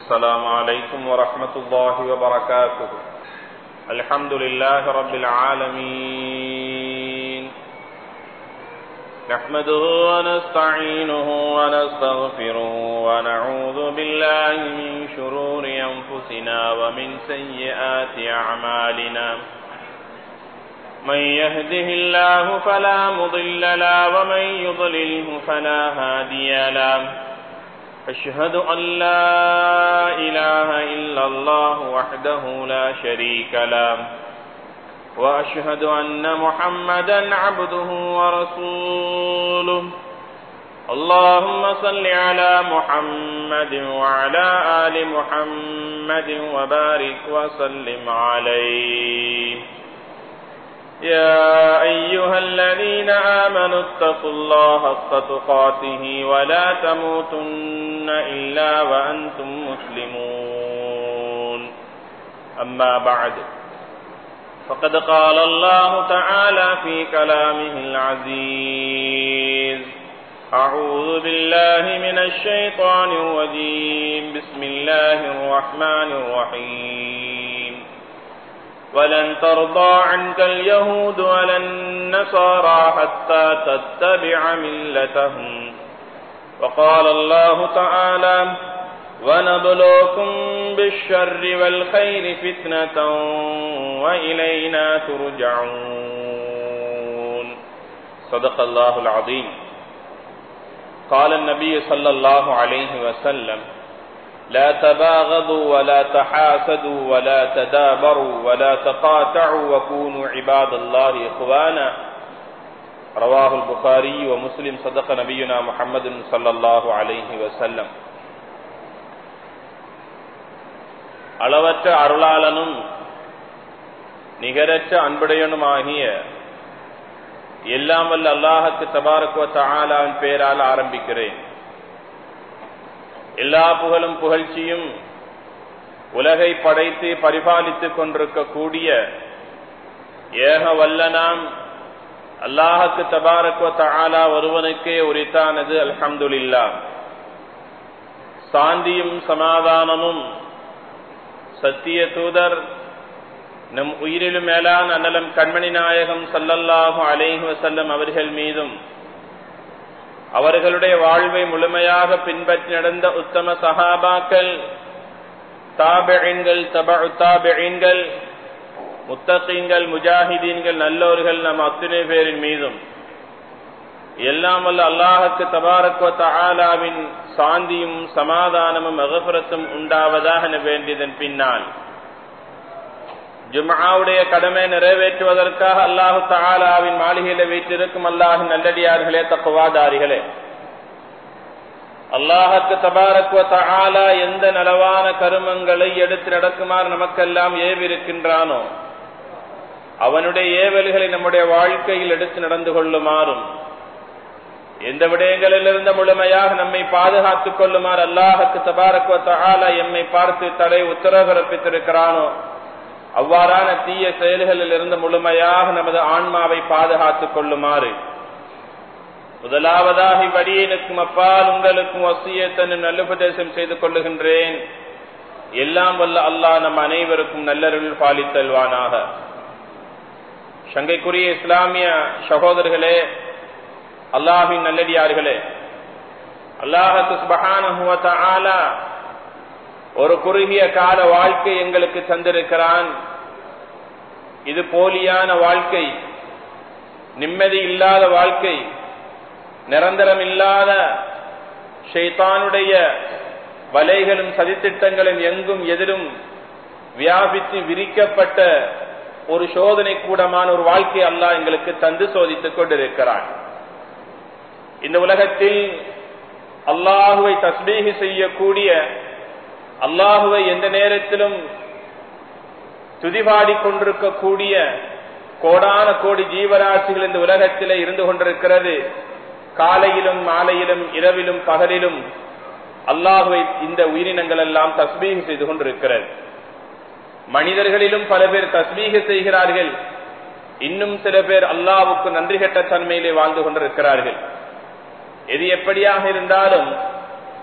السلام عليكم ورحمة الله وبركاته. الحمد لله رب العالمين، نحمده ونستعينه ونستغفره ونعوذ بالله من شرور أنفسنا ومن سيئات أعمالنا. من يهده الله فلا مضل له ومن يضلله فلا هادي له. أشهد أن لا إله إلا الله وحده لا شريك له، وأشهد أن محمدا عبده ورسوله. اللهم صل على محمد وعلى آل محمد وبارك وسلم عليه. يا أيها الذين آمنوا اتقوا الله حق تقاته ولا تموتن إلا وأنتم مسلمون. أما بعد، فقد قال الله تعالى في كلامه العزيز: أعوذ بالله من الشيطان الرجيم. بسم الله الرحمن الرحيم. ولن ترضى عنك اليهود ولا النصارى حتى تتبع ملتهم. وقال الله تعالى: ونبلوكم بالشر والخير فتنة وإلينا ترجعون. صدق الله العظيم. قال النبي صلى الله عليه وسلم: لا تباغضوا ولا تحاسدوا ولا تدابروا ولا تقاطعوا وكونوا عباد الله إخوانا. رواه البخاري ومسلم. صدق نبينا محمد صلى الله عليه وسلم. அளவற்ற அருளாளனும் நிகரற்ற அன்புடையனுமாகிய எல்லாம் வல்ல அல்லாஹ்வுக்கு தபாரக வ தஆலாவின் பெயரால் ஆரம்பிக்கிறேன். எல்லா புகழும் புகழ்ச்சியும் உலகை படைத்து பரிபாலித்துக் கொண்டிருக்கக்கூடிய ஏக வல்லனாம் அல்லாஹ்வுக்கு தபாரக வ தஆலா ஒருவனுக்கே உரித்தானது. அல்ஹம்துலில்லாஹ். சாந்தியும் சமாதானமும் சத்திய தூதர் நம் உயிரிலும் மேலான அண்ணலம் கண்மணி நாயகம் ஸல்லல்லாஹு அலைஹி வஸல்லம் அவர்கள் மீதும் அவர்களுடைய வாழ்வை முழுமையாக பின்பற்றி நடந்த உத்தம சஹாபாக்கள், தாபிஈன்கள், தபஉ தாபிஈன்கள், முத்தகீன்கள், முஜாஹிதீன்கள், நல்லோர்கள் நம் அத்தனை பேரின் மீதும் எல்லாம் வல்ல அல்லாஹ்வுக்கு தபாரக வ தஆலாவின் சாந்தியும் சமாதானமும் மக்ஃபிரத்தும் உண்டாவதாக வேண்டியதன் பின்னால் ஜும்ஆவுடைய கடமை நிறைவேற்றுவதற்காக அல்லாஹ் தஆலாவின் மாளிகையில வீற்றிருக்கும் அல்லாஹ்வின் நல்லடியார்களே, தக்வாதாரிகளே, அல்லாஹ்வுக்கு தபாரக வ தஆலா எந்த நலவான கர்மங்களை எடுத்து நடக்குமாறு நமக்கெல்லாம் ஏவிருக்கின்றானோ அவனுடைய ஏவல்களை நம்முடைய வாழ்க்கையில் எடுத்து நடந்து கொள்ளுமாறும், எந்த விடயங்களிலிருந்து முழுமையாக நம்மை பாதுகாத்துக் கொள்ளுமாறு அல்லாஹ்வுக்கு தபாரக வ தஆலா எம்மை பார்த்து தடை உத்தரவு பிறப்பித்திருக்கிறானோ அவ்வாறான தீய செயல்களில் இருந்து முழுமையாக நமது ஆன்மாவை பாதுகாத்துக் கொள்ளுமாறு முதலாவதாக இவ்வடியனுக்கும் அப்பால் உங்களுக்கும் வசியத்தனும் நல்லுபதேசம் செய்து கொள்ளுகின்றேன். எல்லாம் வல்ல அல்லாஹ் நம் அனைவருக்கும் நல்லருள் பாலித்தல்வானாக. சங்கைக்குரிய இஸ்லாமிய சகோதரர்களே, அல்லாஹ்வின் நல்லடியார்களே, அல்லாஹ் சுப்ஹானஹு வ தஆலா ஒரு குறுகிய கால வாழ்க்கை எங்களுக்கு தந்திருக்கிறான். இது போலியான வாழ்க்கை, நிம்மதி இல்லாத வாழ்க்கை, நிரந்தரம் இல்லாத ஷைத்தானுடைய வலைகளும் சதித்திட்டங்களும் எங்கும் எதிரும் வியாபித்து விரிக்கப்பட்ட ஒரு சோதனை கூடமான ஒரு வாழ்க்கை அல்லாஹ் எங்களுக்கு தந்து சோதித்துக் கொண்டிருக்கிறான். இந்த உலகத்தில் அல்லாஹுவை தஸ்பீஹ் செய்யக்கூடிய, அல்லாஹுவை எந்த நேரத்திலும் துதிபாடிக் கொண்டிருக்கக்கூடிய கோடான கோடி ஜீவராசிகள் இந்த உலகத்திலே இருந்து கொண்டிருக்கிறது. காலையிலும் மாலையிலும் இரவிலும் பகலிலும் அல்லாஹுவை இந்த உயிரினங்கள் எல்லாம் தஸ்பீஹ் செய்து கொண்டிருக்கிறது. மனிதர்களிலும் பல பேர் தஸ்பீஹ் செய்கிறார்கள். இன்னும் சில பேர் அல்லாஹ்வுக்கு நன்றி கெட்ட தன்மையிலே வாழ்ந்து கொண்டிருக்கிறார்கள். எது எப்படியாக இருந்தாலும்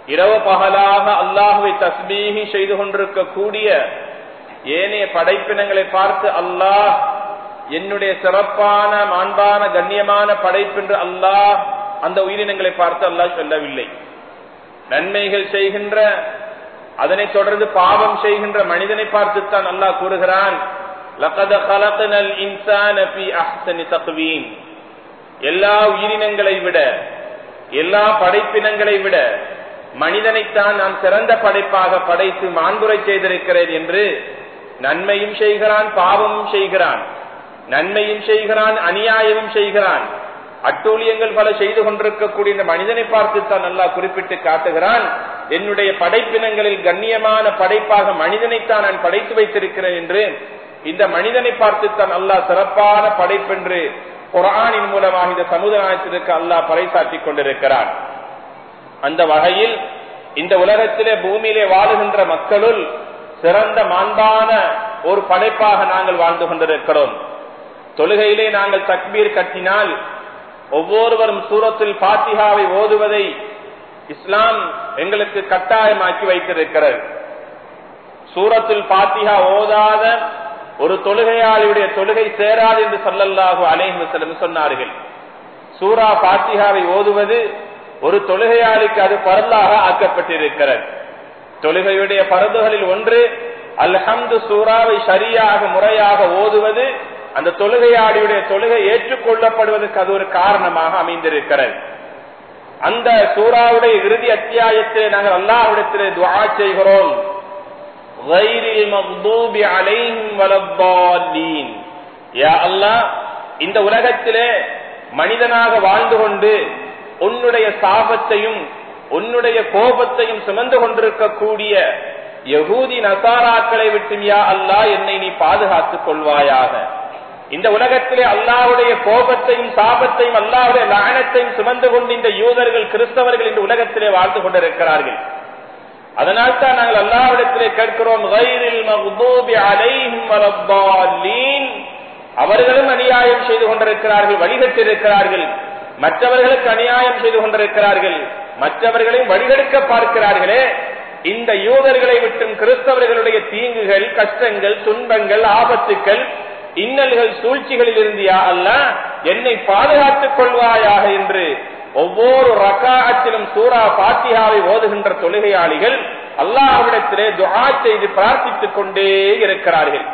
இரவு பகலாக அல்லாஹ்வை தஸ்பீஹ் செய்து கொண்டிருக்கக்கூடிய ஏனைய படைப்பினங்களை பார்த்து அல்லாஹ் என்னுடைய சிறப்பான மாண்பான கண்ணியமான படைப்பென்று அல்லாஹ் அந்த உயிரினங்களை பார்த்து அல்லாஹ் சொல்லவில்லை. நன்மைகள் செய்கின்ற, அதனை தொடர்ந்து பாவம் செய்கின்ற மனிதனை பார்த்துத்தான் அல்லாஹ் கூறுகிறான், லகத் கலக்னல் இன்சான ஃபீ அஹ்ஸனி தக்வீம். எல்லா உயிரினங்களை விட, எல்லா படைப்பினங்களை விட மனிதனைத்தான் நான் சிறந்த படைப்பாக படைத்து மாண்புரை செய்திருக்கிறேன் என்று நன்மையும் செய்கிறான், பாவமும் செய்கிறான், நன்மையும் செய்கிறான், அநியாயமும் செய்கிறான், அட்டூழியங்கள் பல செய்து கொண்டிருக்கக்கூடிய இந்த மனிதனை பார்த்துத்தான் அல்லாஹ் குறிப்பிட்டு காட்டுகிறான், என்னுடைய படைப்பினங்களில் கண்ணியமான படைப்பாக மனிதனைத்தான் நான் படைத்து வைத்திருக்கிறேன் என்று இந்த மனிதனை பார்த்துத்தான் அல்லாஹ் சிறப்பான படைப்பென்று குர்ஆனின் மூலமாக இந்த சமுதாயத்திற்கு அல்லாஹ் பறைசாற்றிக் கொண்டிருக்கிறான். அந்த வகையில் இந்த உலகத்திலே பூமியிலே வாழுகின்ற மக்களுள் சிறந்த மாண்பான ஒரு படைப்பாக நாங்கள் வாழ்ந்து கொண்டிருக்கிறோம். தொழுகையிலே நாங்கள் தக்பீர் கட்டினால் ஒவ்வொருவரும் சூரத்துல் ஃபாத்திஹாவை ஓதுவதை இஸ்லாம் எங்களுக்கு கட்டாயமாக்கி வைத்திருக்கிறது. சூரத்துல் ஃபாத்திஹா ஓதாத ஒரு தொழுகையாளியுடைய தொழுகை சேராது என்று ஸல்லல்லாஹு அலைஹி வஸல்லம் சொன்னார்கள். சூரா ஃபாத்திஹாவை ஓதுவது ஒரு தொழுகையாளிக்கு அது பரலாக ஆக்கப்பட்டிருக்கிறது. தொழுகையுடைய பரதுகளில் ஒன்று அல்ஹம்து சூராவை சரியாக முறையாக ஓதுவது அந்த தொழுகையாளியுடைய தொழுகை ஏற்றுக்கொள்ளப்படுவதற்கு அது ஒரு காரணமாக அமைந்திருக்கிறது. அந்த சூராவுடைய இறுதி அத்தியாயத்திலே நாங்கள் அல்லாஹ்விடத்திலே துஆ செய்கிறோம், கைரில் மக்தூபி அலைஹிம் வலத்தாலீன். யா அல்லாஹ், இந்த உலகத்திலே மனிதனாக வாழ்ந்து கொண்டு உன்னுடைய சாபத்தையும் உன்னுடைய கோபத்தையும் சுமந்து கொண்டிருக்கக்கூடிய யஹூதி நசாராக்களை விட்டு யா அல்லாஹ் என்னை நீ பாதுகாத்துக் கொள்வாயாக. இந்த உலகத்திலே அல்லாஹ்வுடைய கோபத்தையும் சாபத்தையும் அல்லாஹ்வுடைய லஅனத்தையும் சுமந்து கொண்டு இந்த யூதர்கள் கிறிஸ்தவர்கள் இந்த உலகத்திலே வாழ்ந்து கொண்டிருக்கிறார்கள். அதனால் தான் நாங்கள் அல்லாஹ்விடத்திலே கேட்கிறோம், கைரில் மக்தூபி அலைஹிம் வலத்தாலீன். அவர்களும் அநியாயம் செய்து கொண்டிருக்கிறார்கள், வழிகட்டிருக்கிறார்கள், மற்றவர்களுக்கு அநியாயம் செய்து கொண்டிருக்கிறார்கள், மற்றவர்களையும் வழிகெடுக்க பார்க்கிறார்களே. இந்த யூதர்களை விட்டும் கிறிஸ்தவர்களுடைய தீங்குகள், கஷ்டங்கள், துன்பங்கள், ஆபத்துக்கள், இன்னல்கள், சூழ்ச்சிகளில் இருந்து யா அல்லாஹ் என்னை பாதுகாத்துக் கொள்வாயாக என்று ஒவ்வொரு ரக்காஅத்திலும் சூரா ஃபாத்திஹாவை ஓதுகின்ற தொழுகையாளிகள் அல்லாஹ்விடத்திலே துஆ செய்து பிரார்த்தித்துக் கொண்டே இருக்கிறார்கள்.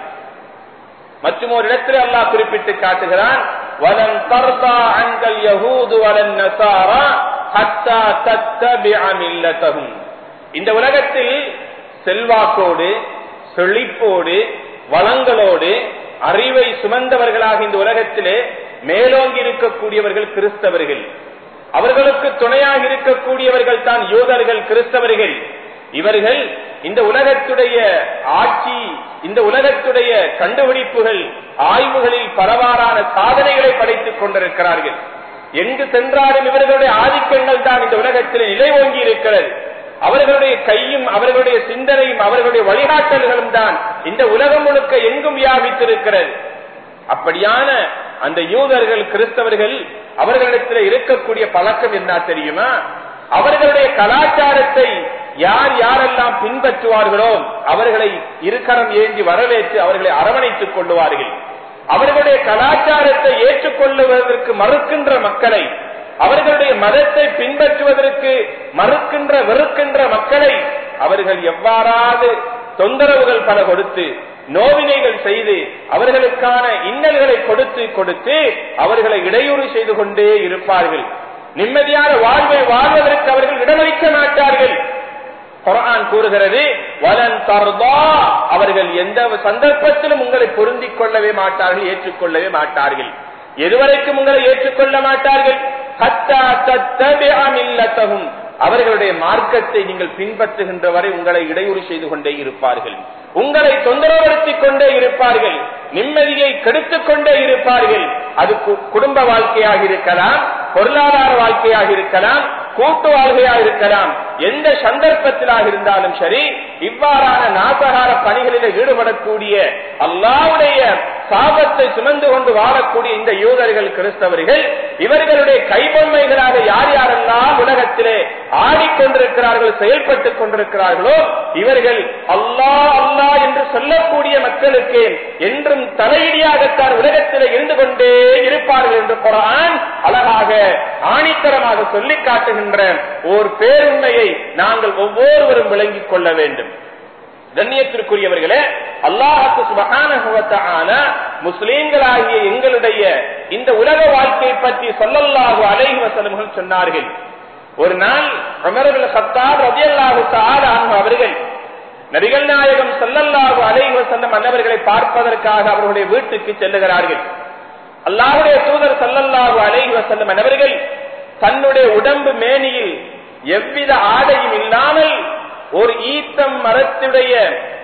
மற்றும் ஒரு இடத்திலே அல்லாஹ் குறிப்பிட்டு காட்டுகிறான், வலன் தர்தா அன்கல் யஹூது வலன் நஸாரா ஹத்தா தத்தபிஅ மில்லதஹும். இந்த உலகத்தில் செல்வாக்கோடு, செழிப்போடு, வளங்களோடு, அறிவை சுமந்தவர்களாக இந்த உலகத்திலே மேலோங்கி இருக்கக்கூடியவர்கள் கிறிஸ்தவர்கள். அவர்களுக்கு துணையாக இருக்கக்கூடியவர்கள் தான் யூதர்கள், கிறிஸ்தவர்கள். இவர்கள் இந்த உலகத்துடைய ஆட்சி, இந்த உலகத்துடைய கண்டுபிடிப்புகள், ஆய்வுகளில் பலவாறான சாதனைகளை படைத்துக் கொண்டிருக்கிறார்கள். எங்கு சென்றாலும் இவர்களுடைய ஆதிக்கங்கள் தான் இந்த உலகத்தில் நிலை ஓங்கி இருக்கிறது. அவர்களுடைய கையும் அவர்களுடைய சிந்தனையும் அவர்களுடைய வழிகாட்டல்களும் தான் இந்த உலகம் முழுக்க எங்கும் வியாபித்திருக்கிறது. அப்படியான அந்த யூதர்கள், கிறிஸ்தவர்கள், அவர்களிடத்தில் இருக்கக்கூடிய பழக்கம் என்ன தெரியுமா? அவர்களுடைய கலாச்சாரத்தை யார் யாரெல்லாம் பின்பற்றுவார்களோ அவர்களை இருக்கரம் ஏந்தி வரவேற்று அவர்களை அரவணைத்துக் கொள்ளுவார்கள். அவர்களுடைய கலாச்சாரத்தை ஏற்றுக்கொள்ளுவதற்கு மறுக்கின்ற மக்களை, அவர்களுடைய மதத்தை பின்பற்றுவதற்கு மறுக்கின்ற வெறுக்கின்ற மக்களை அவர்கள் எவ்வாறாவது தொந்தரவுகள் பல கொடுத்து, நோவினைகள் செய்து, அவர்களுக்கான இன்னல்களை கொடுத்து கொடுத்து அவர்களை இடையூறு செய்து கொண்டே இருப்பார்கள். நிம்மதியான வாழ்வை வாழ்வதற்கு அவர்கள் இடமளிக்க மாட்டார்கள். குர்ஆன் கூறுகிறது, வலன் தர்தா, அவர்கள் எந்த சந்தர்ப்பத்திலும் உங்களை பொருந்திக் கொள்ளவே மாட்டார்கள், ஏற்றுக்கொள்ளவே மாட்டார்கள். எதுவரைக்கும் உங்களை ஏற்றுக்கொள்ள மாட்டார்கள்? ஹத்தா தத்தபிஅ மில்லதஹும், அவர்களுடைய மார்க்கத்தை நீங்கள் பின்பற்றுகின்ற வரை உங்களை இடையூறு செய்து கொண்டே இருப்பார்கள், உங்களை தொந்தரவுபடுத்திக் கொண்டே இருப்பார்கள், நிம்மதியை கெடுத்துக் கொண்டே இருப்பார்கள். அது குடும்ப வாழ்க்கையாக இருக்கலாம், பொருளாதார வாழ்க்கையாக இருக்கலாம், கூட்டு வாழ்க்கையாக இருக்கலாம். எந்த சந்தர்ப்பத்திலாக இருந்தாலும் சரி, இவ்வாறான நாசகார பணிகளில் ஈடுபடக்கூடிய அல்லாஹ்வுடைய பாவத்தை சுமந்து கொண்டு வாழக்கூடிய இந்த யூதர்கள் கிறிஸ்தவர்கள் இவர்களுடைய கைபொம்மைகளாக யார் யாரெல்லாம் உலகத்திலே ஆடிக்கொண்டிருக்கிறார்கள், செயல்பட்டுக் கொண்டிருக்கிறார்களோ இவர்கள் அல்லாஹ் அல்லாஹ் என்று சொல்லக்கூடிய மக்களுக்கு என்றும் தலையிடியாகத்தான் உலகத்திலே இருந்து கொண்டே இருப்பார்கள் என்று குர்ஆன் அழகாக ஆணித்தரமாக சொல்லி காட்டுகின்ற ஓர் பேருண்மையை நாங்கள் ஒவ்வொருவரும் விளங்கிக் கொள்ள வேண்டும். கண்ணியத்திற்குரியவர்களே, அல்லாஹ் சுப்ஹானஹு வ தஆலா முஸ்லிம்களாகிய எங்களுடைய இந்த உலக வாழ்க்கையை பற்றி ஸல்லல்லாஹு அலைஹி வஸல்லம் சொன்னார்கள். ஒரு நாள் உமர் இப்னு கத்தாப் ரலியல்லாஹு தஆலா அன்ஹு அவர்கள் நபிகள் நாயகம் ஸல்லல்லாஹு அலைஹி வஸல்லம் அன்னவர்களை பார்ப்பதற்காக அவர்களுடைய வீட்டுக்கு செல்லுகிறார்கள். அல்லாஹ்வுடைய தூதர் ஸல்லல்லாஹு அலைஹி வஸல்லம் அன்னவர்கள் தன்னுடைய உடம்பு மேனியில் எவ்வித ஆடையும் இல்லாமல் ஒரு ஈத்தம் மரத்துடைய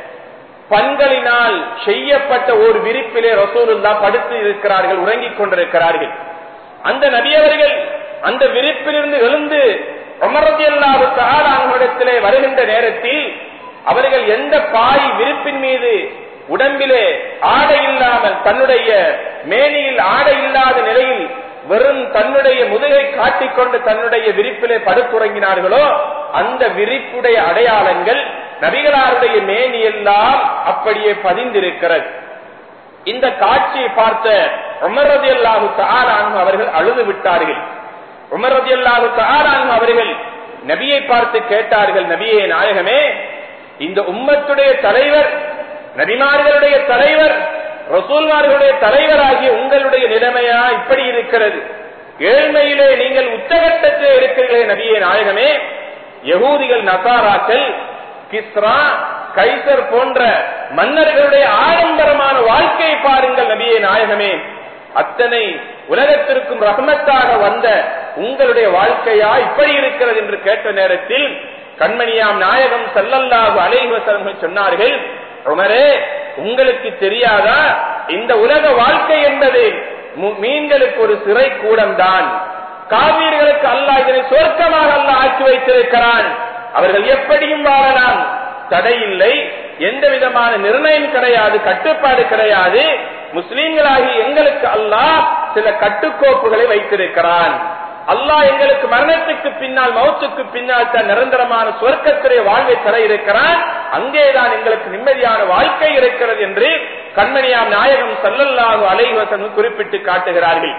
பண்களினால் செய்யப்பட்ட ஒரு விரிப்பிலே ரசூலுல்லாஹ் படுத்து இருக்கிறார்கள், உறங்கிக் கொண்டிருக்கிறார்கள். அந்த நபியவர்கள் அந்த விரிப்பிலிருந்து எழுந்து உமர் ரலியல்லாஹு தஆலா அன்ஹுவிடத்திலே வருகின்ற நேரத்தில் அவர்கள் எந்த பாய் விரிப்பின் மீது உடம்பிலே ஆடை இல்லாமல் தன்னுடைய மேனியில் ஆடை இல்லாத நிலையில் வெறும் தன்னுடைய முதுகை காட்டிக்கொண்டு தன்னுடைய விரிப்பிலே படுத்துறங்கினார்களோ அந்த விரிப்புடைய அடையாளங்கள் நபிகளாருடைய மேனி எல்லாம் அப்படியே பதிந்திருக்கிறது. இந்த காட்சியை பார்த்த உமர் ரலியல்லாஹு தஆலா அன்ஹு அவர்கள் அழுது விட்டார்கள். உமர் ரலியல்லாஹு தஆலா அன்ஹு அவர்கள் நபியை பார்த்து கேட்டார்கள், நபியே நாயகமே, இந்த உம்மத்துடைய தலைவர், நபிமார்களுடைய தலைவர், ரசூல்மார்களுடைய தலைவராகிய உங்களுடைய நிலைமையா இப்படி இருக்கிறது? ஏழ்மையிலே நீங்கள் உச்சகட்டத்திலே இருக்கிறீர்களே நபியே நாயகமே, யகூதிகள் நசாராக்கள் கிஸ்ரா கைசர் போன்ற மன்னர்களுடைய ஆடம்பரமான வாழ்க்கையை பாருங்கள் நபியே நாயகமே, அத்தனை உலகத்திற்கும் ரஹ்மத்தாக வந்த உங்களுடைய வாழ்க்கையா இப்படி இருக்கிறது என்று கேட்ட நேரத்தில் கண்மணியாம் நாயகம் ஸல்லல்லாஹு அலைஹி வஸல்லம் சொன்னார்கள், உமரே, உங்களுக்கு தெரியாதா, இந்த உலக வாழ்க்கை என்பது மீன்களுக்கு ஒரு சிறை கூடம்தான். காவீர்களுக்கு அல்லாஹ் இதனை சொர்க்கமாக அல்லாஹ் ஆக்கி வைத்திருக்கிறான். அவர்கள் எப்படியும் வாழலாம், தடையில்லை, எந்த விதமான நிர்ணயம் கிடையாது, கட்டுப்பாடு கிடையாது. முஸ்லிம்களாகி எங்களுக்கு அல்லாஹ் சில கட்டுக்கோப்புகளை வைத்திருக்கிறான். அல்லாஹ் எங்களுக்கு மரணத்துக்கு பின்னால், மௌத்துக்கு பின்னால் தான் நிரந்தரமான சொர்க்கத்திலே வாழ்வை தர இருக்கிறான். அங்கேதான் எங்களுக்கு நிம்மதியான வாழ்க்கை இருக்கிறது என்று கண்மணியாம் நாயகம் ஸல்லல்லாஹு அலைஹி வஸல்லம் குறிப்பிட்டு காட்டுகிறார்கள்.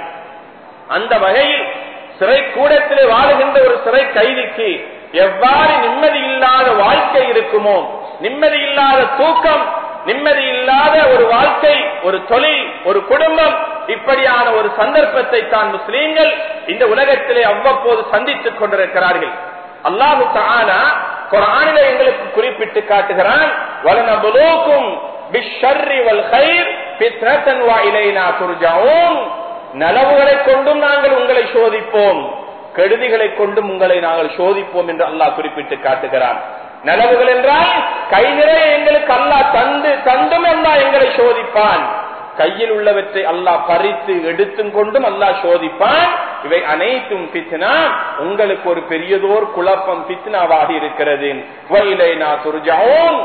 அந்த வகையில் சிறை கூடத்திலே வாழுகின்ற ஒரு சிறை கைதிக்கு எவ்வாறு நிம்மதி இல்லாத வாழ்க்கை இருக்குமோ, நிம்மதி இல்லாத தூக்கம், நிம்மதி இல்லாத ஒரு வாழ்க்கை, ஒரு தொழில், ஒரு குடும்பம், இப்படியான ஒரு சந்தர்ப்பத்தை தான் முஸ்லீம்கள் இந்த உலகத்திலே அவ்வப்போது சந்தித்துக் கொண்டிருக்கிறார்கள். அல்லாஹு தஆலா குர்ஆனிலே எங்களுக்கு குறிப்பிட்டு காட்டுகிறான், வலனபுலூக்கும் பிஷ்ஷர்ரி வல் கைர் ஃபித்னத்தன் வ இலைனா துர்ஜஊன். நலவுகளை கொண்டும் நாங்கள் உங்களை சோதிப்போம், கெடுதிகளை கொண்டும் உங்களை நாங்கள் சோதிப்போம் என்று அல்லாஹ் குறிப்பிட்டு காட்டுகிறான். நலவுகள் என்றால் கை நிறைய எங்களுக்கு அல்லாஹ் தந்தும் அல்லாஹ் எங்களை சோதிப்பான். கையில் உள்ளவற்றை அல்லாஹ் பறித்து எடுத்தும் கொண்டும் அல்லாஹ் சோதிப்பான். இவை அனைத்தும் ஃபித்னா, உங்களுக்கு ஒரு பெரியதோர் குழப்பம் ஃபித்னாவாக இருக்கிறது. வ இலைனா துர்ஜஊன்.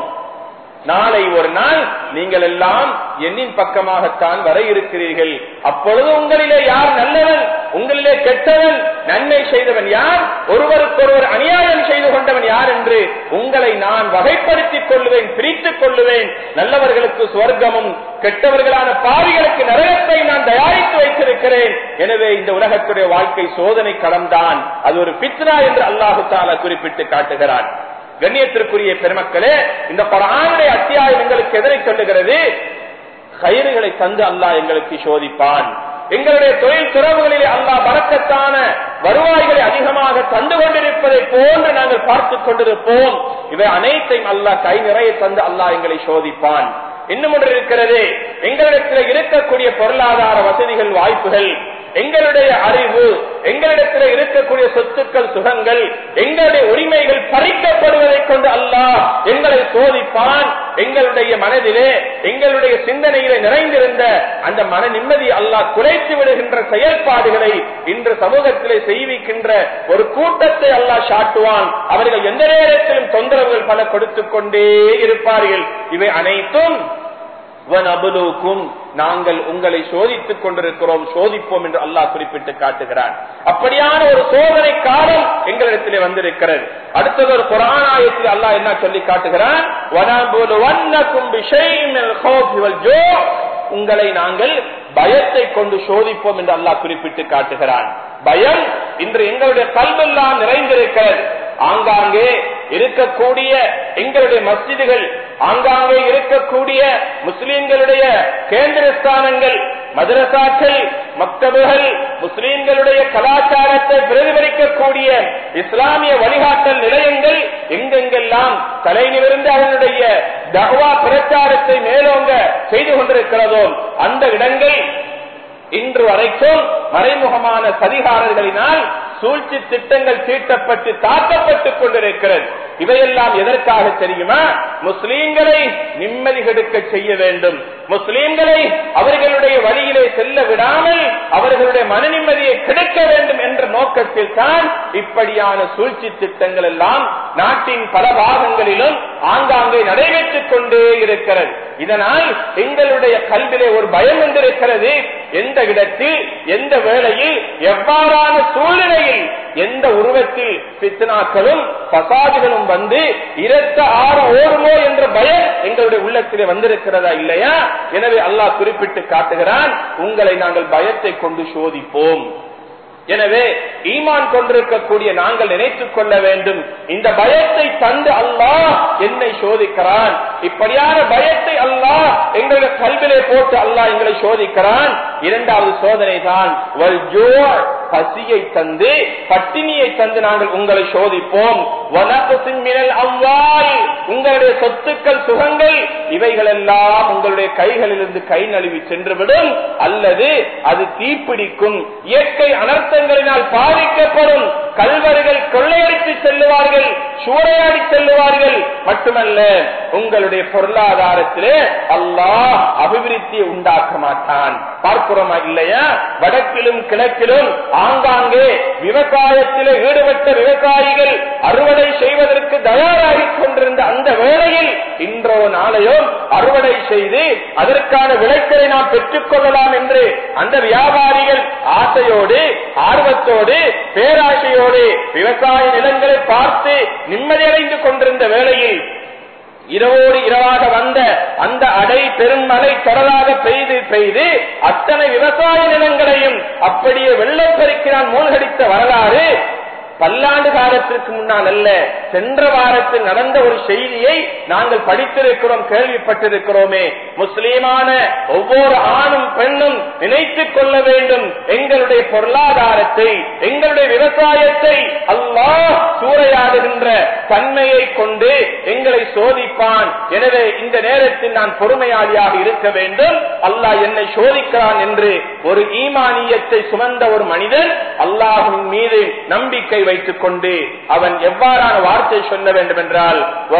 நாளை ஒரு நாள் நீங்கள் எல்லாம் என்னின் பக்கமாகத்தான் வர இருக்கிறீர்கள். அப்பொழுது உங்களிலே யார் நல்லவன், உங்களிலே கெட்டவன், நன்மை செய்தவன் யார், ஒருவருக்கொருவர் அநியாயம் செய்து கொண்டவன் யார் என்று உங்களை நான் வகைப்படுத்திக் கொள்ளுவேன், பிரித்துக் கொள்ளுவேன். நல்லவர்களுக்கு சுவர்க்கமும் கெட்டவர்களான பாவிகளுக்கு நரகத்தை நான் தயாரித்து வைத்திருக்கிறேன். எனவே இந்த உலகத்துடைய வாழ்க்கை சோதனை களம்தான், அது ஒரு ஃபித்னா என்று அல்லாஹு தஆலா குறிப்பிட்டு காட்டுகிறான். கண்ணியத்திற்குரிய பெருமக்களே, இந்த குர்ஆனுடைய அத்தியாயம் எங்களுக்கு எதனை சொல்லுகிறது? கைறுகளை தந்து அல்லாஹ் எங்களுக்கு சோதிப்பான். எங்களுடைய தொழில் துறவுகளிலே அல்லாஹ் பரக்கத்தான வருவாய்களை அதிகமாக தந்து கொண்டிருப்பதை போன்று நாங்கள் பார்த்துக் கொண்டிருப்போம். இவை அனைத்தையும் அல்லாஹ் கை நிறைய தந்து அல்லாஹ் எங்களை சோதிப்பான். இன்னும் ஒன்று இருக்கிறது, எங்களிடத்தில் இருக்கக்கூடிய பொருளாதார வசதிகள், வாய்ப்புகள், எங்களுடைய அறிவு, எங்களிடத்தில் இருக்கக்கூடிய சொத்துக்கள், சுகங்கள், எங்களுடைய உரிமைகள் பறிக்கப்படுவதை கொண்டு அல்லாஹ் எங்களை சோதிப்பான். எங்களுடைய மனதிலே, எங்களுடைய சிந்தனையிலே நிறைந்திருந்த அந்த மன நிம்மதி அல்லாஹ் குறைத்து விடுகின்ற செயல்பாடுகளை இன்று சமூகத்திலே செய்விக்கின்ற ஒரு கூட்டத்தை அல்லாஹ் சாட்டுவான். அவர்கள் எந்த நேரத்திலும் தொந்தரவுகள் பல கொடுத்துக் கொண்டே இருப்பார்கள். இவை அனைத்தும் நாங்கள் உங்களை சோதித்துக் கொண்டிருக்கிறோம், சோதிப்போம் என்று அல்லாஹ் குறிப்பிட்டு காட்டுகிறான். அப்படியான ஒரு சோதனை காலம் எங்களிடத்திலே வந்திருக்கிறது. அடுத்தது ஒரு குர்ஆன் ஆயத்தில் அல்லாஹ் என்ன சொல்லி காட்டுகிறான், உங்களை நாங்கள் பயத்தை கொண்டு சோதிப்போம் என்று அல்லாஹ் குறிப்பிட்டு காட்டுகிறான். பயம் இன்று எங்களுடைய கல்வெல்லாம் நிறைந்திருக்கிறது. ஆங்காங்கே இருக்கக்கூடிய எங்களுடைய மஸ்ஜிதுகள், ஆங்காங்கே இருக்கக்கூடிய முஸ்லிம்களுடைய கேந்திரஸ்தானங்கள், மதரசாக்கள், மக்தபுகள், முஸ்லிம்களுடைய கலாச்சாரத்தை பிரதிபலிக்கக்கூடிய இஸ்லாமிய வழிகாட்டல் நிலையங்கள் எங்கெங்கெல்லாம் தலை நிமிர்ந்து அதனுடைய தஅவா பிரச்சாரத்தை மேலோங்க செய்து கொண்டிருக்கிறதோ அந்த இடங்கள் இன்று வரைக்கும் மறைமுகமான சதிகாரர்களினால் சூழ்ச்சி திட்டங்கள் தீட்டப்பட்டு தாக்கப்பட்டுக் கொண்டிருக்கிறது. இவையெல்லாம் எதற்காக தெரியுமா? முஸ்லீம்களை நிம்மதி கெடுக்க செய்ய வேண்டும், முஸ்லீம்களை அவர்களுடைய வழியிலே செல்ல விடாமல் அவர்களுடைய மன நிம்மதியை கெடுக்க வேண்டும் என்ற நோக்கத்தில் தான் இப்படியான சூழ்ச்சி திட்டங்கள் எல்லாம் நாட்டின் பல பாகங்களிலும் ஆங்காங்கே நடைபெற்றுக் கொண்டே இருக்கிறது. இதனால் எங்களுடைய கல்விலே ஒரு பயம் என்றிருக்கிறது. எந்த இடத்தில், எந்த வேளையில், எவ்வாறான சூழ்நிலையில், எந்த உருவத்தில் பித்னாக்களும் பசாதுகளும் வந்து இரத்த ஆறு ஓடுமோ என்ற பயம் எங்களுடைய உள்ளத்திலே வந்திருக்கிறதா இல்லையா? எனவே அல்லாஹ் குறிப்பிட்டு காட்டுகிறான், உங்களை நாங்கள் பயத்தை கொண்டு சோதிப்போம். எனவே ஈமான் கொண்டிருக்கக்கூடிய நாங்கள் நினைத்துக் கொள்ள வேண்டும், இந்த பயத்தை தந்து அல்லாஹ் என்னை சோதிக்கிறான். இப்படியான பயத்தை அல்லாஹ் எங்களுடைய கல்விலே போட்டு அல்லாஹ் எங்களை சோதிக்கிறான். இரண்டாவது சோதனை தான் பசியை தந்து, பட்டினியை தந்து நாங்கள் உங்களை சோதிப்போம். உங்களுடைய சொத்துக்கள், சுகங்கள், இவைகள் எல்லாம் உங்களுடைய கைகளிலிருந்து கை நழுவி சென்றுவிடும், அல்லது அது தீப்பிடிக்கும், இயற்கை அனர்த்தங்களினால் பாதிக்கப்படும், கல்வர்கள் கொள்ளையடித்து செல்லுவார்கள், சூறையாடி செல்லுவார்கள். மட்டுமல்ல, உங்களுடைய பொருளாதாரத்திலே அல்லாஹ் அபிவிருத்தியை உண்டாக்க மாட்டான். பார்க்கிறோமா இல்லையா? வடக்கிலும் கிழக்கிலும் ஆங்காங்கே விவசாயத்திலே ஈடுபட்ட விவசாயிகள் அறுவடை செய்வதற்கு தயாராகிக் கொண்டிருந்த அந்த வேளையில் இன்றோ நாளையோ அறுவடை செய்து அதற்கான விளைச்சலை நாம் பெற்றுக் கொள்ளலாம் என்று அந்த வியாபாரிகள் ஆசையோடு, ஆர்வத்தோடு, பேராசையோடு விவசாய நிலங்களை பார்த்து நிம்மதியடைந்து கொண்டிருந்த வேளையில் இரவோடு இரவாக வந்த அந்த அடை பெருமழை தொடராக பெய்து பெய்து அத்தனை விவசாய நிலங்களையும் அப்படியே வெள்ளப்பெருக்கினால் மூழ்கடித்த வரலாறு பல்லாண்டு காலத்திற்கு முன்னால் அல்ல, சென்ற வாரத்தில் நடந்த ஒரு செய்தியை நாங்கள் படித்திருக்கிறோம், கேள்விப்பட்டிருக்கிறோமே. முஸ்லீமான ஒவ்வொரு ஆணும் பெண்ணும் நினைத்துக் கொள்ள வேண்டும், எங்களுடைய பொருளாதாரத்தை, எங்களுடைய விவசாயத்தை அல்லாஹ் சூறையாடுகின்ற தன்மையை கொண்டு எங்களை சோதிப்பான். எனவே இந்த நேரத்தில் நான் பொறுமையாளியாக இருக்க வேண்டும், அல்லாஹ் என்னை சோதிக்கிறான் என்று ஒரு ஈமானியத்தை சுமந்த ஒரு மனிதன் அல்லாஹ்வின் மீது நம்பிக்கை வைத்துக் கொண்டு அவன் எவ்வாறான வார்த்தை சொல்ல வேண்டும் என்றால்,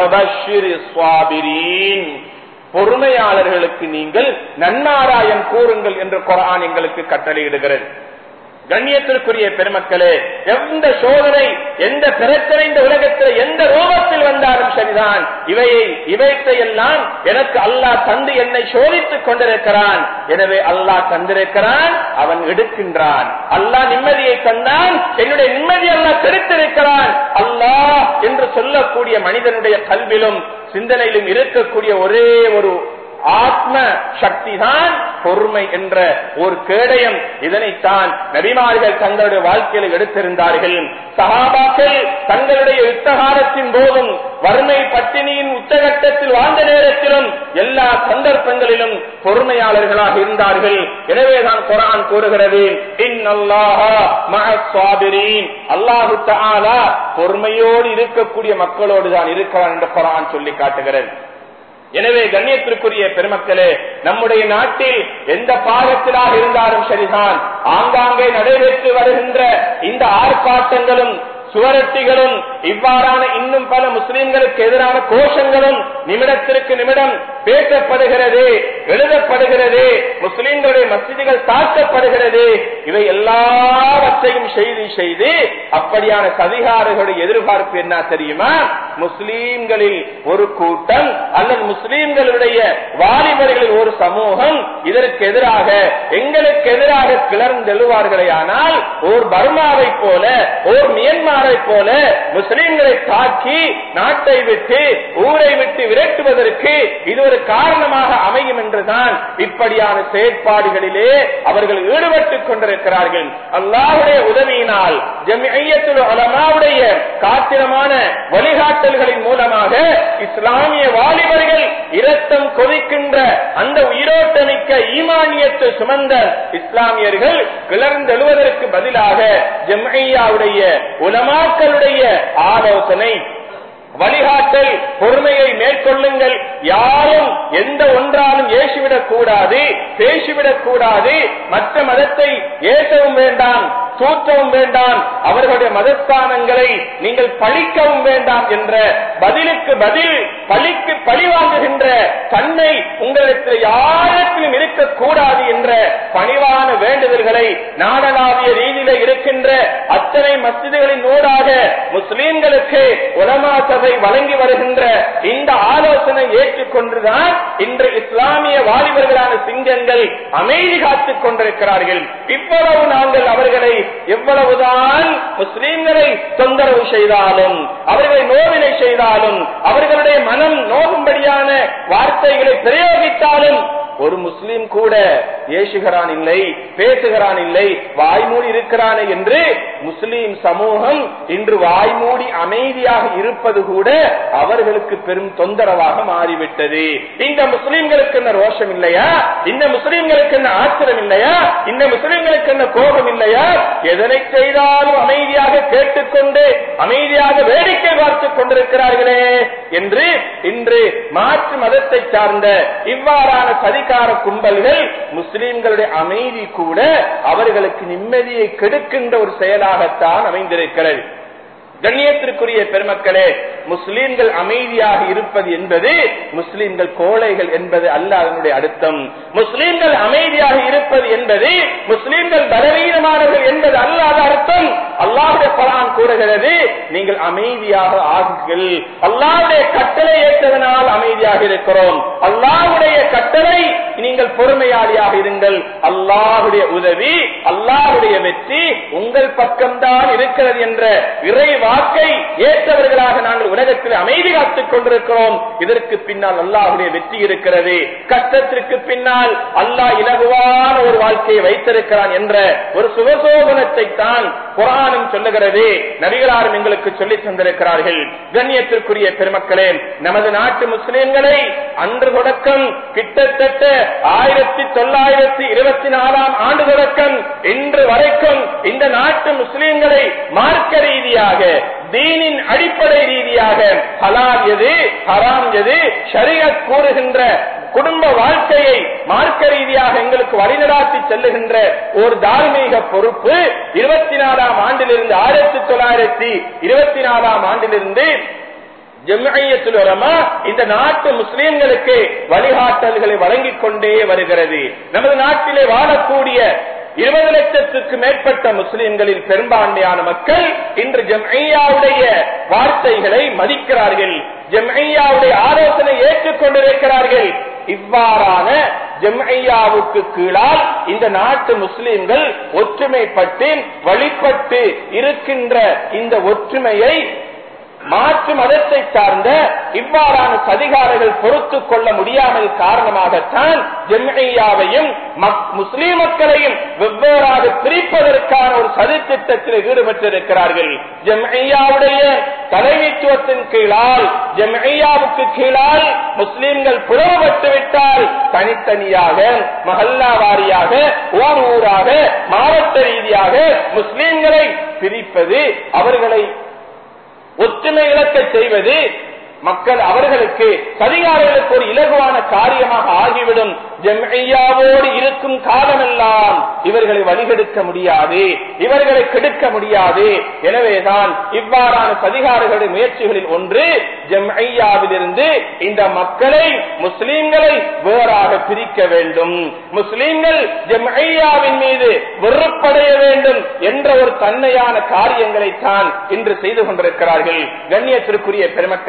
பொறுமையாளர்களுக்கு நீங்கள் நன்மாராயம் கூறுங்கள் என்று குர்ஆன் எங்களுக்கு கட்டளையிடுகிறது. கண்ணியத்திற்குரிய பெருமக்களே, எந்த சோதனை, எந்த பிரச்சனை இந்த உலகத்தில் எந்த ரூபத்தில் வந்தாலும் சரிதான், இவையெல்லாம் எனக்கு அல்லாஹ் தந்து என்னை சோதித்துக் கொண்டிருக்கிறான். எனவே அல்லாஹ் தந்திருக்கிறான், அவன் எடுக்கின்றான். அல்லாஹ் நிம்மதியை தந்தான், என்னுடைய நிம்மதி அல்லாஹ் கெடுத்திருக்கிறான். அல்லாஹ் என்று சொல்லக்கூடிய மனிதனுடைய கல்விலும் சிந்தனையிலும் இருக்கக்கூடிய ஒரே ஒரு ஆத்ம சக்தி தான் பொறுமை என்ற ஒரு கேடயம். இதனைத்தான் நபிமார்கள் தங்களுடைய வாழ்க்கையில் எடுத்திருந்தார்கள். சஹாபாக்கள் தங்களுடைய யுத்தகாலத்தின் போதும் வறுமை பட்டினியின் உச்சகட்டத்தில் வாழ்ந்த நேரத்திலும் எல்லா சந்தர்ப்பங்களிலும் பொறுமையாளர்களாக இருந்தார்கள். எனவேதான் குர்ஆன் கூறுகிறது, இன்னல்லாஹ மஅஸ் ஸாபிரீன், அல்லாஹ் தஆலா பொறுமையோடு இருக்கக்கூடிய மக்களோடு தான் இருக்கிறான் என்று குர்ஆன் சொல்லி காட்டுகிறது. எனவே கண்ணியத்திற்குரிய பெருமக்களே, நம்முடைய நாட்டில் எந்த பாகத்திலாக இருந்தாலும் சரிதான், ஆங்காங்கே நடைபெற்று வருகின்ற இந்த ஆர்ப்பாட்டங்களும் சுவரட்டிகளும் இவ்வாறான இன்னும் பல முஸ்லிம்களுக்கு எதிரான கோஷங்களும் நிமிடத்திற்கு நிமிடம் பேசப்படுகிறது, எழுதப்படுகிறது, முஸ்லிம்களுடைய மஸ்ஜிதுகள் தாக்கப்படுகிறது. இவை எல்லாவற்றையும் செய்து அப்படியான சதிகாரர்களுடைய எதிர்பார்ப்பு என்ன தெரியுமா? முஸ்லிம்களில் ஒரு கூட்டம் அல்லது முஸ்லிம்களுடைய வாலிபர்களில் ஒரு சமூகம் இதற்கு எதிராக எங்களுக்கு எதிராக கிளர்ந்தெழுவார்களே ஆனால் ஒரு பர்மாவை போல ஒரு மியன்மாரை போல முஸ்லிம்களை தாக்கி நாட்டை விட்டு ஊரை விட்டு விரட்டுவதற்கு இது ஒரு காரணமாக அமையும் என்றுதான் இப்படியான செயற்பாடுகளிலே அவர்கள் ஈடுபட்டுக் கொண்டிருக்கிறார்கள். அல்லாஹ்வுடைய உதவியினால் ஜம்இய்யத்துல் உலமாவுடைய காத்திரமான வழிகாட்டல்களின் மூலமாக இஸ்லாமிய வாலிபர்கள் இரத்தம் கொதிக்கின்ற அந்த உயிரோட்டமிக்க ஈமானியத்தை சுமந்த இஸ்லாமியர்கள் கிளர்ந்தெழுவதற்கு பதிலாக ஜம்இய்யாவுடைய உலமாக்களுடைய ஆலோசனை வழிகாட்டல் பொறுமையை மேற்கொள்ளுங்கள், யாரும் எந்த ஒன்றாலும் ஏசிவிடக் கூடாது, பேசிவிடக் கூடாது, மற்ற மதத்தை ஏசவும் வேண்டாம், தூற்றவும் வேண்டாம், அவர்களுடைய மதஸ்தானங்களை நீங்கள் பழிக்கவும் வேண்டாம் என்ற பதிலுக்கு பதில் பழிக்கு பழி வாங்குகின்ற தன்மை உங்களிடத்தில் யாரிடத்திலும் இருக்கக்கூடாது என்ற பணிவான வேண்டுதல்களை நாடளாவிய ரீதியில இருக்கின்ற அத்தனை மஸ்ஜிதுகளின் ஊடாக முஸ்லிம்களுக்கு உலமா சபை வழங்கி வருகின்ற இந்த ஆலோசனை ஏற்றுக்கொண்டுதான் இன்று இஸ்லாமிய வாலிபர்களான சிங்கங்கள் அமைதி காத்துக் கொண்டிருக்கிறார்கள். இவ்வளவு நாங்கள் அவர்களை எவ்வளவுதான் முஸ்லிம்களை தொந்தரவு செய்தாலும் அவர்களை நோவினை செய்தாலும் அவர்களுடைய மனம் நோகும்படியான வார்த்தைகளை பிரயோகித்தாலும் ஒரு முஸ்லிம் கூட ஏசுகிறான் இல்லை, பேசுகிறான் இல்லை, வாய்மூடி இருக்கிறானே என்று முஸ்லிம் சமூகம் இன்று வாய்மூடி அமைதியாக இருப்பது கூட அவர்களுக்கு பெரும் தொந்தரவாக மாறிவிட்டது. இந்த முஸ்லிம்களுக்கு என்ன ரோஷம் இல்லையா? இந்த முஸ்லிம்களுக்கு என்ன ஆத்திரம் இல்லையா? இந்த முஸ்லிம்களுக்கு என்ன கோபம் இல்லையா? எதனை செய்தாலும் அமைதியாக கேட்டுக்கொண்டு அமைதியாக வேடிக்கை பார்த்துக் கொண்டிருக்கிறார்களே என்று இன்று மாற்று மதத்தை சார்ந்த இவ்வாறான சதிகார கும்பல்கள் முஸ்லிம்களுடைய அமைதி கூட அவர்களுக்கு நிம்மதியை கெடுக்கின்ற ஒரு செயலாகத்தான் அமைந்திருக்கிறது. கண்ணியத்திற்குரிய பெருமக்களே, முஸ்லிம்கள் அமைதியாக இருப்பது என்பது முஸ்லிம்கள் கோழைகள் என்பது அல்ல அதனுடைய அர்த்தம். முஸ்லிம்கள் அமைதியாக இருப்பது என்பது முஸ்லிம்கள் பலவீனமானவர்கள் என்பது அல்ல அது அர்த்தம். அல்லாஹ்வுடைய குர்ஆன் கூறுகிறது, நீங்கள் அமைதியாக ஆகுங்கள். அல்லாஹ்வுடைய கட்டளை ஏற்றதனால் அமைதியாக இருக்கிறோம். அல்லாஹ்வுடைய கட்டளை நீங்கள் பொறுமையாளியாக இருங்கள். அல்லாஹ்வுடைய உதவி அல்லாஹ்வுடைய வெற்றி உங்கள் பக்கம்தான் இருக்கிறது என்ற இறை வாக்கை ஏற்றவர்களாக நாங்கள் உலகத்தில் அமைதி காத்துக் கொண்டிருக்கிறோம். இதற்கு பின்னால் அல்லாஹ்வுடைய வெற்றி இருக்கிறது. கஷ்டத்திற்கு பின்னால் அல்லாஹ் இலகுவான ஒரு வாழ்க்கையை வைத்திருக்கிறான் என்ற ஒரு சுகசோபனத்தை தான் குர்ஆனும் சொல்லுகிறது, நபிகளாரும் எங்களுக்கு சொல்லித் தந்திருக்கிறார்கள். கண்ணியத்திற்குரிய பெருமக்களே, நமது நாட்டு முஸ்லிம்களை அன்று தொடக்கம் கிட்டத்தட்ட 1924 ஆண்டு தொடக்கம் இன்று வரைக்கும் இந்த நாட்டு முஸ்லிம்களை மார்க்க ரீதியாக தீனின் அடிப்படை ரீதியாக ஹலால் எது ஹராம் எது ஷரியத் கூறுகின்ற குடும்ப வாழ்க்கையை மார்க்க ரீதியாக எங்களுக்கு வழிநடாத்தி செல்லுகின்ற ஒரு தார்மீக பொறுப்பு 24ஆம் ஆண்டிலிருந்து 1924ஆம் ஆண்டிலிருந்து ஜம்இய்யத்துல் உலமா இந்த நாட்டு முஸ்லிம்களுக்கு வழிகாட்டல்களை வழங்கிக் கொண்டே வருகிறது. நமது நாட்டிலே வாழக்கூடிய 20 லட்சத்துக்கு மேற்பட்ட முஸ்லிம்களில் பெரும்பான்மையான மக்கள் இன்று ஜம்இய்யாவுடைய வார்த்தைகளை மதிக்கிறார்கள், ஜம்இய்யாவுடைய ஆலோசனை ஏற்றுக்கொண்டிருக்கிறார்கள். இவ்வாறான ஜம்இய்யாவுக்கு கீழால் இந்த நாட்டு முஸ்லிம்கள் ஒற்றுமைப்பட்டு வழிபட்டு இருக்கின்ற இந்த ஒற்றுமையை மாற்று மதத்தை சார்ந்த இவ்வாறான சதிகாரர்கள் பொறுத்துக் கொள்ள முடியாமல் காரணமாகத்தான் ஜம்இய்யாவையும் முஸ்லிம் மக்களையும் வெவ்வேறாக பிரிப்பதற்கான ஒரு சதி திட்டத்தில் ஈடுபட்டிருக்கிறார்கள். ஜம்இய்யாவுடைய தலைமைத்துவத்தின் கீழால் ஜம்இய்யாவுக்கு கீழால் முஸ்லிம்கள் பிளவுபட்டு விட்டால் தனித்தனியாக மஹல்லா வாரியாக ஊர் ஊராக மாவட்ட ரீதியாக முஸ்லிம்களை பிரிப்பது, அவர்களை ஒற்றுமை இழக்க செய்வது மக்கள் அவர்களுக்கு சதிகாரர்களுக்கு ஒரு இலகுவான காரியமாக ஆகிவிடும். ஜம்இய்யாவோடு இருக்கும் காலமெல்லாம் இவர்களை வழிகெடுக்க முடியாது, இவர்களை கெடுக்க முடியாது. எனவேதான் இவ்வாறான சதிகாரர்களுடைய முயற்சிகளில் ஒன்று ஜம்இய்யாவிலிருந்து இந்த மக்களை முஸ்லிம்களை வேறாக பிரிக்க வேண்டும், முஸ்லிம்கள் ஜம்இய்யாவின் மீது வெறுப்படைய வேண்டும் என்ற ஒரு தன்மையான காரியங்களைத்தான் இன்று செய்து கொண்டிருக்கிறார்கள். கண்ணியத்திற்குரிய பெருமக்களே,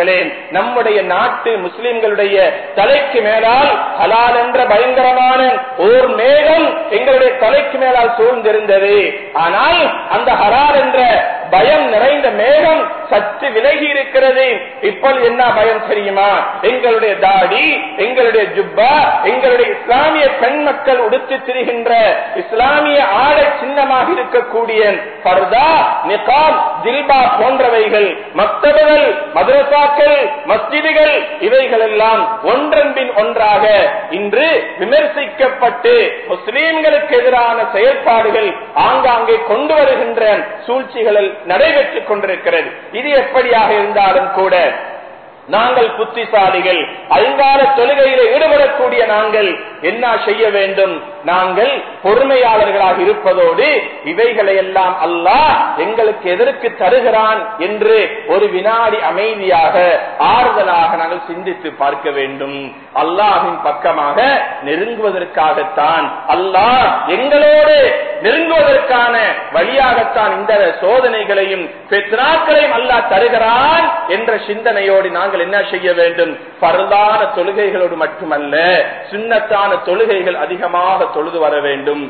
நம்முடைய நாட்டு முஸ்லிம்களுடைய தலைக்கு மேலால் ஹலால் என்ற பயங்கரமான ஓர் மேகம் எங்களுடைய தலைக்கு மேலால் சூழ்ந்திருந்தது. ஆனால் அந்த ஹலால் என்ற பயம் நிறைந்த மேகம் சற்று விலகி இருக்கிறது. இப்போது என்ன பயம் தெரியுமா? எங்களுடைய தாடி, எங்களுடைய ஜுப்பா, எங்களுடைய இஸ்லாமிய பெண் மக்கள் உடுத்து திரிகின்ற இஸ்லாமிய ஆடை சின்னமாக இருக்கக்கூடிய பர்தா, நிகாப், ஜில்பா போன்றவைகள், மக்தபுகள், மதரசாக்கள், மஸ்ஜிதுகள், இவைகள் எல்லாம் ஒன்றன்பின் ஒன்றாக இன்று விமர்சிக்கப்பட்டு முஸ்லீம்களுக்கு எதிரான செயல்பாடுகள் ஆங்காங்கே கொண்டு வருகின்ற சூழ்ச்சிகளில் நடைபெற்றுக் கொண்டிருக்கிறது. இது எப்படியாக இருந்தாலும் கூட நாங்கள் புத்திசாலிகள், அல்கார தொழுகையிலே ஈடுபடக்கூடிய நாங்கள் என்ன செய்ய வேண்டும்? நாங்கள் பொறுமையாளர்களாக இருப்பதோடு இவைகளை எல்லாம் அல்லாஹ் எங்களுக்கு எதற்கு தருகிறான் என்று ஒரு வினாடி அமைதியாக ஆறுதலாக நாங்கள் சிந்தித்து பார்க்க வேண்டும். அல்லாஹின் பக்கமாக நெருங்குவதற்காகத்தான், அல்லாஹ் எங்களோடு நெருங்குவதற்கான வழியாகத்தான் இந்த சோதனைகளையும் ஃபித்னாக்களையும் அல்லாஹ் தருகிறான் என்ற சிந்தனையோடு நாங்கள் என்ன செய்ய வேண்டும்? பரதான தொழுகைகளோடு மட்டுமல்ல, சுன்னத்தான தொழுகைகள் அதிகமாக தொழுது வர வேண்டும்.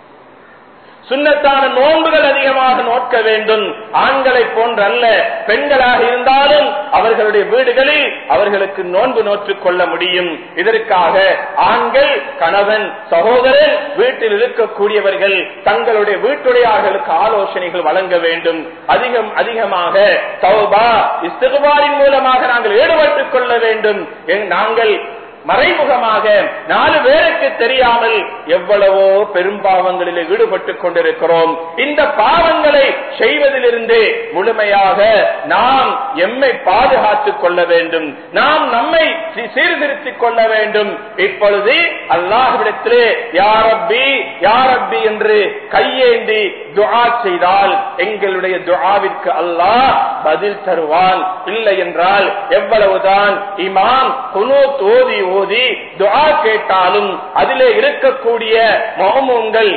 சுன்னத்தான நோன்புகள் அதிகமாக நோக்க வேண்டும். ஆண்களை போன்ற அல்ல, பெண்களாக இருந்தாலும் அவர்களுடைய வீடுகளில் அவர்களுக்கு நோன்பு நோற்றுக் கொள்ள முடியும். இதற்காக ஆண்கள், கணவன், சகோதரன், வீட்டில் இருக்கக்கூடியவர்கள் தங்களுடைய வீட்டுடையார்களுக்கு ஆலோசனைகள் வழங்க வேண்டும். அதிகமாக தௌபா, இஸ்திக்பாரின் மூலமாக நாங்கள் ஈடுபட்டுக் கொள்ள வேண்டும். நாங்கள் மறைமுகமாக 4 பேருக்கு தெரியாமல் எவ்வளவோ பெரும்பாவங்களில் ஈடுபட்டுக் கொண்டிருக்கிறோம். இந்த பாவங்களை செய்வதிலிருந்து முழுமையாக நாம் எம்மை பாதுகாத்துக் கொள்ள வேண்டும். நாம் நம்மை சீர்திருத்திக் கொள்ள வேண்டும். இப்பொழுது அல்லாஹ்விடத்திலே யா ரப்பி யா ரப்பி என்று கையேந்தி துஆ செய்தால் எங்களுடைய துஆவிற்கு அல்லாஹ் பதில் தருவான். இல்லை என்றால் எவ்வளவுதான் இமாம் குனூத் ஓதி ஓதி துஆ கேட்டாலும் அதிலே இருக்கக்கூடிய மஅமூம்கள்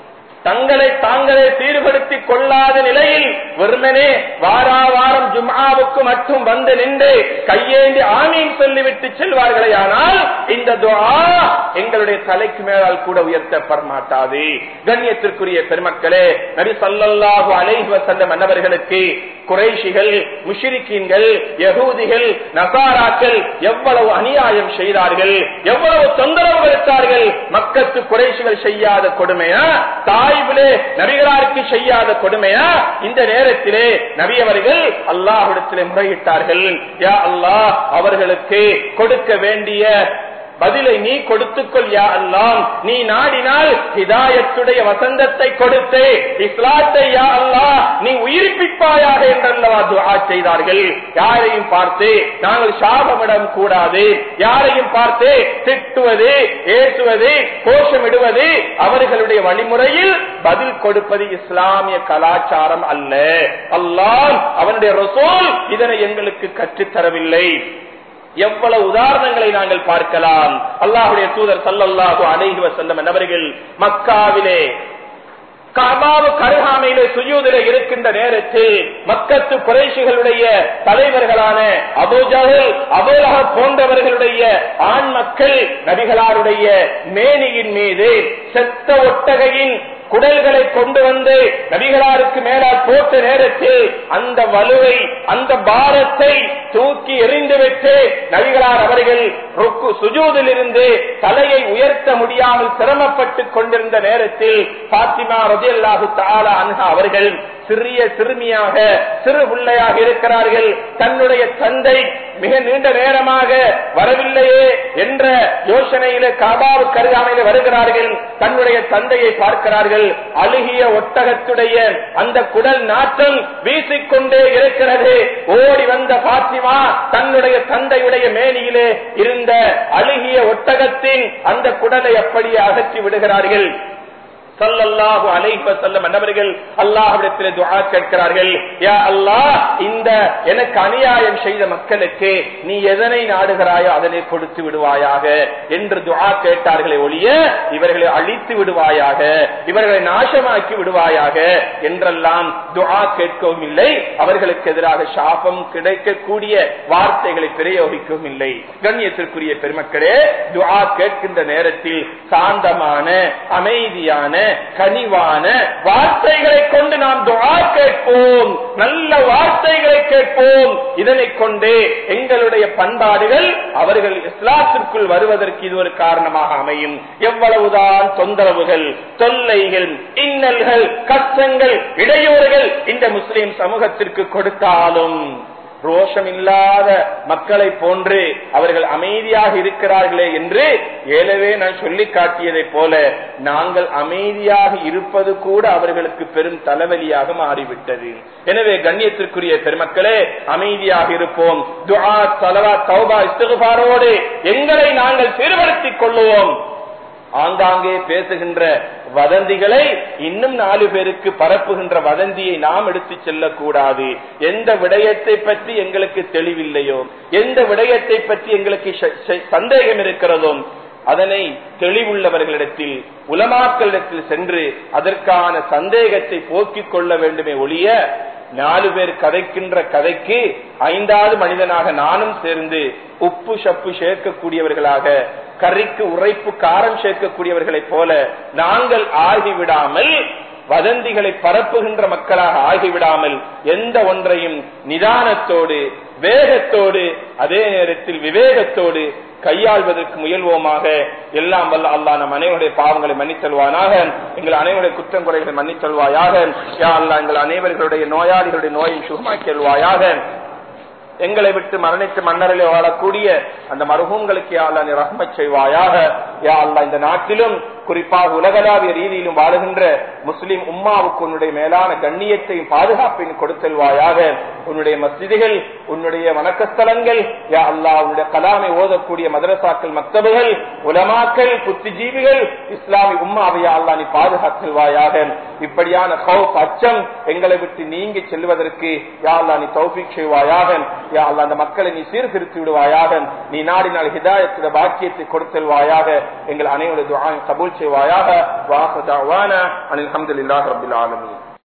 தங்களை தாங்களே சீர்படுத்திக் கொள்ளாத நிலையில் வெறுமனே வாராவாரம் ஜும்ஆவுக்கு மட்டும் வந்து நின்று கையேந்தி ஆமீன் சொல்லிவிட்டு செல்வார்களே, ஆனால் இந்த துஆ எங்களுடைய தலைக்கு மேலால் கூட உயர்த்தப்பட மாட்டாது. கண்ணியத்திற்குரிய பெருமக்களே, நபி ஸல்லல்லாஹு அலைஹி வஸல்லம் அன்னவர்களுக்கு குறைஷிகள், முஷ்ரிக்கீன்கள், யகூதிகள், நசாராக்கள் எவ்வளவு அநியாயம் செய்தார்கள், எவ்வளவு தொந்தரவு கொடுத்தார்கள். மக்கத்து குறைஷிகள் செய்யாத கொடுமையா? தாயிபிலே நபிகளாருக்கு செய்யாத கொடுமையா? இந்த நேரத்திலே நபி அவர்கள் அல்லாஹ்விடத்திலே முறையிட்டார்கள். யா அல்லாஹ், அவர்களுக்கு கொடுக்க வேண்டிய பதிலை நீ கொடுத்துக்கொள் யா அல்லாஹ். நீ நாடினால் ஹிதாயத்துடைய வசந்தத்தை கொடுத்து இஸ்லாத்தை யா அல்லாஹ் நீ உயிர்ப்பிப்பாயாக என்றல்லவா துஆ செய்தார்கள். யாரையும் பார்த்து நாங்கள் சாபமிடம் கூடாது, யாரையும் பார்த்து திட்டுவது, ஏசுவது, கோஷமிடுவது அவர்களுடைய வழிமுறையில் பதில் கொடுப்பது இஸ்லாமிய கலாச்சாரம் அல்ல. அல்லாஹ் அவனுடைய ரசூல் இதனை எங்களுக்கு கற்றுத்தரவில்லை. எவ்வளவு உதாரணங்களை நாங்கள் பார்க்கலாம். அல்லாஹ்வுடைய தூதர் ஸல்லல்லாஹு அலைஹி வஸல்லம் அவர்கள் மக்காவிலே கஅபாவு கருகாமையிலே சுஜூதிலே இருக்கின்ற நேரத்தில் மக்கத்து குறைஷிகளுடைய தலைவர்களான அபூ ஜஹல், அபூ லஹப் போன்றவர்களுடைய ஆண் மக்கள் நபிகளாருடைய மேனியின் மீது செத்த ஒட்டகையின் குடல்களை கொண்டு வந்து நபிகளாருக்கு மேலால் போட்ட நேரத்தில் அந்த வலுவை, அந்த பாரத்தை தூக்கி எறிந்துவிட்டு நபிகளார் அவர்கள் சுஜூதில் இருந்து தலையை உயர்த்த முடியாமல் சிரமப்பட்டுக் கொண்டிருந்த நேரத்தில் பாத்திமா ரலியல்லாஹு தஆலா அன்ஹா அவர்கள் சிறிய சிறுமியாக, சிறு பிள்ளையாக இருக்கிறார்கள். தன்னுடைய தந்தை மிக நீண்ட நேரமாக வரவில்லையே என்ற யோசனையிலே கஅபாவுக்கு அருகாமையிலே வருகிறார்கள். தன்னுடைய தந்தையை பார்க்கிறார்கள். அழுகிய ஒட்டகத்துடைய அந்த குடல் நாற்றம் வீசிக்கொண்டே இருக்கிறது. ஓடி வந்த பாத்திமா தன்னுடைய தந்தையுடைய மேனியிலே இருந்த அழுகிய ஒட்டகத்தின் அந்த குடலை அப்படியே அகற்றி விடுகிறார்கள். ஸல்லல்லாஹு அலைஹி வஸல்லம் அன்னவர்கள் அல்லாஹ்விடத்தில் துஆ கேட்கிறார்கள், யா அல்லாஹ், இந்த எனக்கு அநியாயம் செய்த மக்களுக்கு நீ எதனை நாடுகிறாயோ அதனை கொடுத்து விடுவாயாக என்று துஆ கேட்டார்களே ஒழிய இவர்களை அழித்து விடுவாயாக, இவர்களை நாசமாக்கி விடுவாயாக என்றெல்லாம் துஆ கேட்கவும் இல்லை. அவர்களுக்கு எதிராக சாபம் கிடைக்கக்கூடிய வார்த்தைகளை பிரயோகிக்கவும் இல்லை. கண்ணியத்திற்குரிய பெருமக்களே, துஆ கேட்கின்ற நேரத்தில் சாந்தமான அமைதியான கனிவான வார்த்தைகளை கொண்டு நாம் துஆ கேட்போம், நல்ல வார்த்தைகளை கேட்போம். இதனை கொண்டு எங்களுடைய பண்பாடுகள் அவர்கள் இஸ்லாத்திற்குள் வருவதற்கு இது ஒரு காரணமாக அமையும். எவ்வளவுதான் தொந்தரவுகள், தொல்லைகள், இன்னல்கள், கஷ்டங்கள், இடையூறுகள் இந்த முஸ்லிம் சமூகத்திற்கு கொடுத்தாலும் ரோஷம் இல்லாத மக்களை போன்று அவர்கள் அமைதியாக இருக்கிறார்களே என்று ஏலவே நான் சொல்லி காட்டியதை போல நாங்கள் அமைதியாக இருப்பது கூட அவர்களுக்கு பெரும் தலைவலியாக மாறிவிட்டது. எனவே கண்ணியத்திற்குரிய பெருமக்களே, அமைதியாக இருப்போம். துஆ, ஸலவாத், தௌபா, இஸ்திக்ஃபாரோடு எங்களை நாங்கள் சீர்படுத்திக் கொள்ளுவோம். ஆங்காங்கே பேசுகின்ற வதந்திகளை இன்னும் 4 பேருக்கு பரப்புகின்ற வதந்தியை நாம் எடுத்து செல்லக்கூடாது. எந்த விடயத்தை பற்றி எங்களுக்கு தெளிவில்லையோ, எந்த விடயத்தை பற்றி எங்களுக்கு சந்தேகம் இருக்கிறதோ அதனை தெளிவுள்ளவர்களிடத்தில், உலமாக்களிடத்தில் சென்று அதற்கான சந்தேகத்தை போக்கிக் கொள்ள வேண்டுமே ஒழிய 4 பேர் கதைக்கின்ற கதைக்கு 5வது மனிதனாக நானும் சேர்ந்து உப்பு சப்பு சேர்க்கக்கூடியவர்களாக, கறிக்கு உரைப்பு காரம் சேர்க்கக்கூடியவர்களை போல நாங்கள் ஆகிவிடாமல், வதந்திகளை பரப்புகின்ற மக்களாக ஆகிவிடாமல் எந்த ஒன்றையும் நிதானத்தோடு, வேகத்தோடு, அதே நேரத்தில் விவேகத்தோடு கையாள்வதற்கு முயல்வோமாக. எல்லாம் வல்ல அல்லாஹ் நம் அனைவருடைய பாவங்களை மன்னித்தல்வானாக, எங்கள் அனைவருடைய குற்றம் குறைகளை மன்னித்தல்வாயாக. யா அல்லாஹ், எங்கள் அனைவர்களுடைய நோயாளிகளுடைய நோயை சுகமாக்கியல்வாயாக. எங்களை விட்டு மரணித்து மன்னரிலே வாழக்கூடிய அந்த மர்ஹூம்களுக்கு யா அல்லாஹ் நீ ரஹ்மத் செய்வாயாக. யா அல்லாஹ், இந்த நாட்டிலும் குறிப்பாக உலகளாவிய ரீதியிலும் வாழுகின்ற முஸ்லிம் உம்மாவுக்கு உன்னுடைய மேலான கண்ணியத்தையும் பாதுகாப்பையும் கொடுத்தல்வாயாக. உன்னுடைய மஸ்ஜிதுகள், உன்னுடைய வணக்கஸ்தலங்கள், யா அல்லாஹ், உன்னுடைய கலாமை ஓதக்கூடிய மதரசாக்கள், மக்தபுகள், உலமாக்கள், புத்திஜீவிகள், இஸ்லாமிய உம்மாவை யா அல்லாஹ் நீ பாதுகாத்தல்வாயாக. இப்படியான கௌஃப், அச்சம் எங்களை விட்டு நீங்கி செல்வதற்கு யா அல்லாஹ் நீ தௌஃபீக் செய்வாயாக. யா அல்லாஹ், அந்த மக்களை நீ சீர்திருத்தி விடுவாயாக. நீ நாடினால் ஹிதாயத்துடைய பாக்கியத்தை கொடுத்தல்வாயாக. எங்கள் அனைவருடைய துஆவை கபூல் செய்வாயாக. வாஹு தஅவானா அனில் ஹம்துலில்லாஹி ரப்பில் ஆலமீன்.